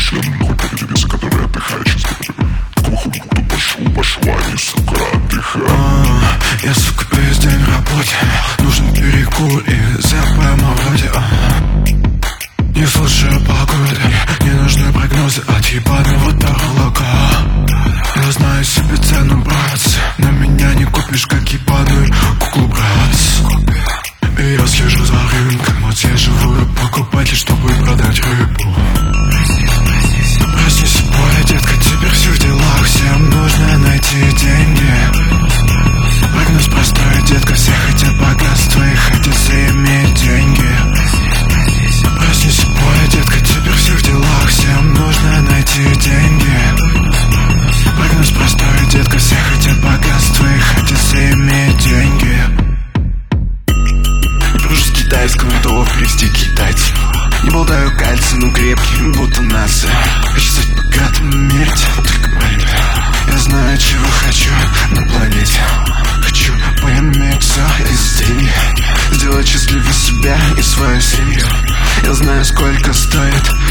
член ноль победы веса, который отдыхает чисто. Такого хули тут пошла, не, сука, отдыхай. Я, сука, весь день в работе. Нужен перекур и ЗПМ вроде. Не слушаю погоды, не нужны прогнозы от ебаного таролога. Я знаю себе цену, братцы, на меня не купишь, как ебаную куклу, братцы. И я слежу за рынком, отслеживаю покупателей, чтобы продать рыбу. Проснись, бой, детка, теперь все в делах, всем нужно найти деньги. Прогноз простой, детка, все хотят богатства и хотят заиметь деньги. Проснись, бой, детка, теперь все в делах, всем нужно найти деньги. Прогноз простой, детка, все хотят богатства и хотят заиметь деньги. Дружу с китайским, готов привести китайцев. Не болтаю кальций, но крепкий, будто нация. Хочу стать богатым, умереть только моим. Я знаю, чего хочу на планете. Хочу поиметь все из денег, сделать счастливее себя и свою семью. Я знаю, сколько стоит